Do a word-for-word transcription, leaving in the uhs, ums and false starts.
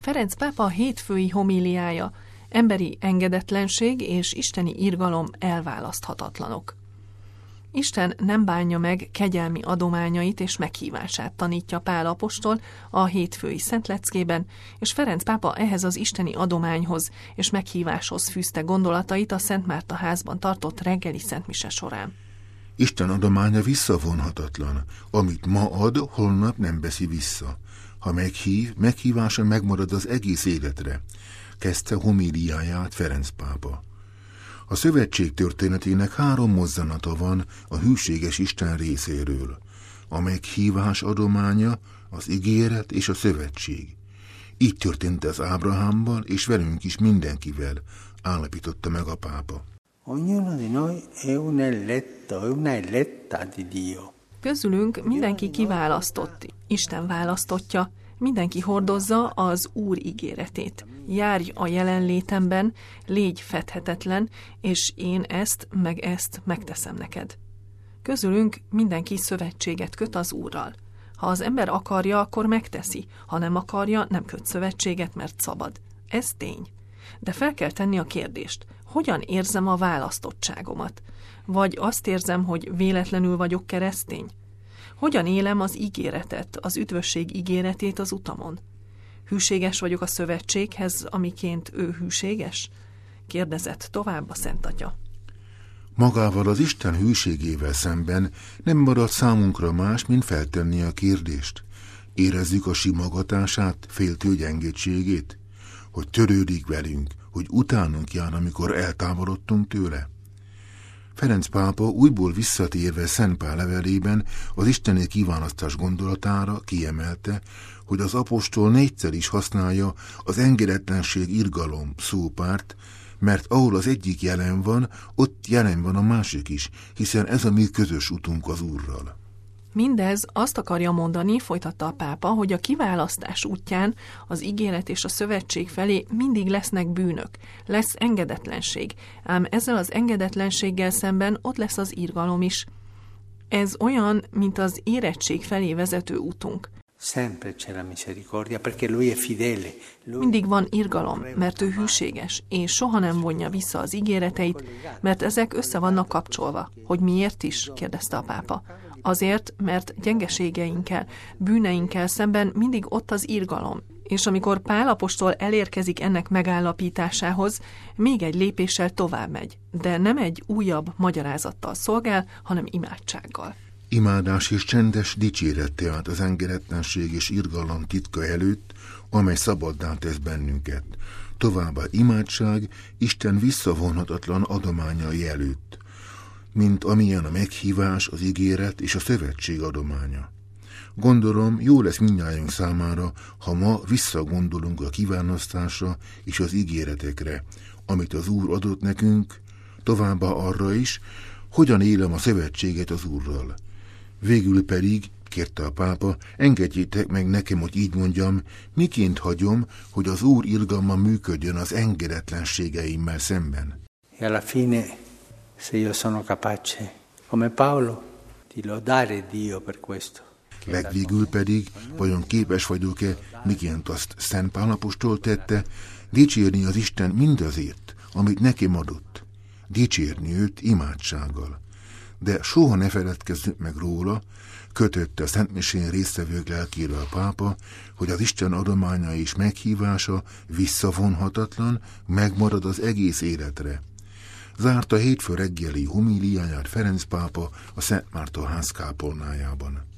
Ferenc pápa hétfői homíliája, emberi engedetlenség és isteni irgalom elválaszthatatlanok. Isten nem bánja meg kegyelmi adományait és meghívását, tanítja Pál apostol a hétfői szentleckében, és Ferenc pápa ehhez az isteni adományhoz és meghíváshoz fűzte gondolatait a Szent Márta házban tartott reggeli szentmise során. Isten adománya visszavonhatatlan, amit ma ad, holnap nem veszi vissza. Ha meghív, meghívása megmarad az egész életre, kezdte homíliáját Ferenc pápa. A szövetség történetének három mozzanata van a hűséges Isten részéről. A meghívás adománya, az ígéret és a szövetség. Így történt ez Ábrahámmal és velünk is mindenkivel, állapította meg a pápa. Ognuno di noi è un eletto, è una eletta di Dio. Közülünk mindenki kiválasztott, Isten választottja, mindenki hordozza az Úr ígéretét. Járj a jelenlétemben, légy fedhetetlen, és én ezt meg ezt megteszem neked. Közülünk mindenki szövetséget köt az Úrral. Ha az ember akarja, akkor megteszi, ha nem akarja, nem köt szövetséget, mert szabad. Ez tény. De fel kell tenni a kérdést, hogyan érzem a választottságomat? Vagy azt érzem, hogy véletlenül vagyok keresztény? Hogyan élem az ígéretet, az üdvösség ígéretét az utamon? Hűséges vagyok a szövetséghez, amiként ő hűséges? Kérdezett tovább a Szent Atya. Magával az Isten hűségével szemben nem marad számunkra más, mint feltenni a kérdést. Érezzük a simogatását, féltő gyengétségét, hogy törődik velünk, hogy utánunk jár, amikor eltávolodtunk tőle. Ferenc pápa újból visszatérve Szent Pál levelében az isteni kiválasztás gondolatára kiemelte, hogy az apostol négyszer is használja az engedetlenség irgalom szópárt, mert ahol az egyik jelen van, ott jelen van a másik is, hiszen ez a mi közös utunk az Úrral. Mindez azt akarja mondani, folytatta a pápa, hogy a kiválasztás útján az ígéret és a szövetség felé mindig lesznek bűnök, lesz engedetlenség, ám ezzel az engedetlenséggel szemben ott lesz az irgalom is. Ez olyan, mint az érettség felé vezető útunk. Mindig van irgalom, mert ő hűséges, és soha nem vonja vissza az ígéreteit, mert ezek össze vannak kapcsolva. Hogy miért is? Kérdezte a pápa. Azért, mert gyengeségeinkkel, bűneinkkel szemben mindig ott az irgalom, és amikor Pál apostol elérkezik ennek megállapításához, még egy lépéssel tovább megy, de nem egy újabb magyarázattal szolgál, hanem imádsággal. Imádás és csendes dicséret tehát az engedetlenség és irgalom titka előtt, amely szabaddá tesz bennünket. Továbbá imádság Isten visszavonhatatlan adományai előtt, mint amilyen a meghívás, az ígéret és a szövetség adománya. Gondolom, jó lesz mindnyájunk számára, ha ma visszagondolunk a kiválasztásra és az ígéretekre, amit az Úr adott nekünk, továbbá arra is, hogyan élem a szövetséget az Úrral. Végül pedig, kérte a pápa, engedjétek meg nekem, hogy így mondjam, miként hagyom, hogy az Úr irgalma működjön az engedetlenségeimmel szemben. E alla fine, se io sono capace, come Paolo, di lodare Dio per questo. Legvégül pedig, vajon képes vagyok-e, miként azt Szent Pál apostol tette, dicsérni az Isten mindazért, amit nekem adott, dicsérni őt imádsággal. De soha ne feledkezzünk meg róla, kötötte a szentmisén résztvevők lelkére a pápa, hogy az Isten adománya és meghívása visszavonhatatlan, megmarad az egész életre. Zárta hétfő reggeli homíliáját Ferenc pápa a Szent Márta ház kápolnájában.